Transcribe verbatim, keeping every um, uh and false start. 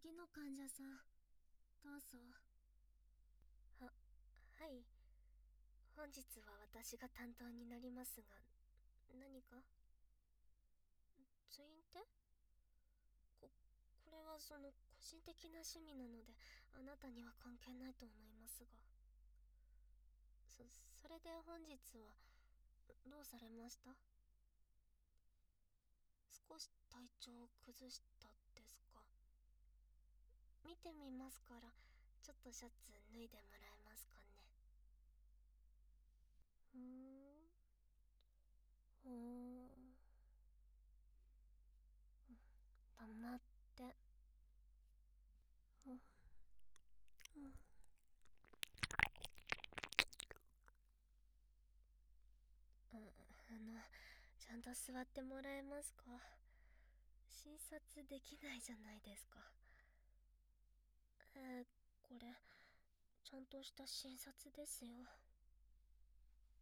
次の患者さん、どうぞ。 は、はい。本日は私が担当になりますが、何か？ツインテ？こ、これはその個人的な趣味なので、あなたには関係ないと思いますが。そ、それで本日は、どうされました？少し体調を崩したですか？見てみますから、ちょっとシャツ脱いでもらえますかね。ふーん。ほーん。黙って。うん。うん。あ、あの、ちゃんと座ってもらえますか？診察できないじゃないですか。えー、これ、ちゃんとした診察ですよ。